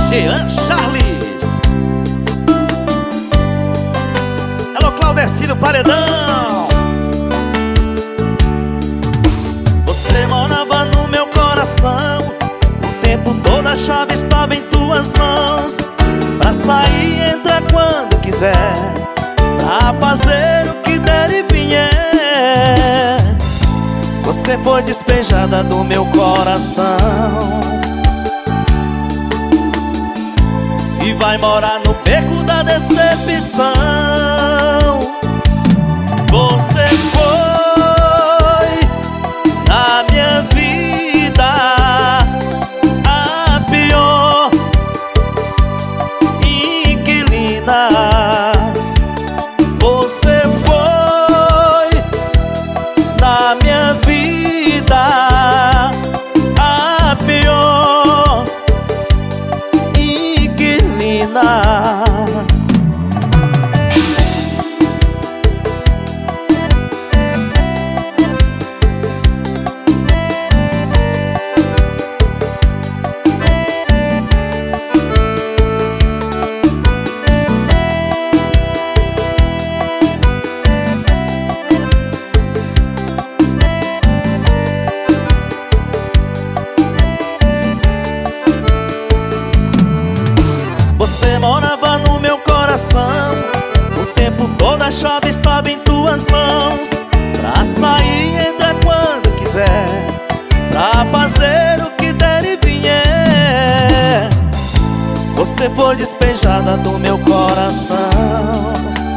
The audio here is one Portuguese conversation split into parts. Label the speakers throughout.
Speaker 1: Jean Charles. Alô, Claudecino Paredão. Você morava no meu coração, o tempo todo a chave estava em tuas mãos. Pra sair, entra quando quiser, pra fazer o que der e vier. Você foi despejada do meu coração e vai morar no beco da decepção. Você foi na minha vida a pior inquilina. Você foi na minha vida a pior inquilina. Você morava no meu coração, o tempo todo a chave estava em tuas mãos. Pra sair, entra quando quiser, pra fazer o que der e vier. Você foi despejada do meu coração,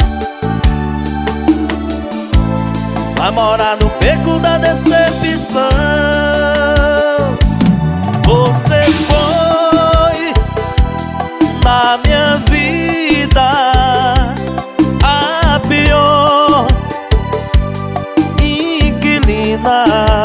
Speaker 1: vai morar no beco da decepção. Você foi na minha vida a pior inquilina.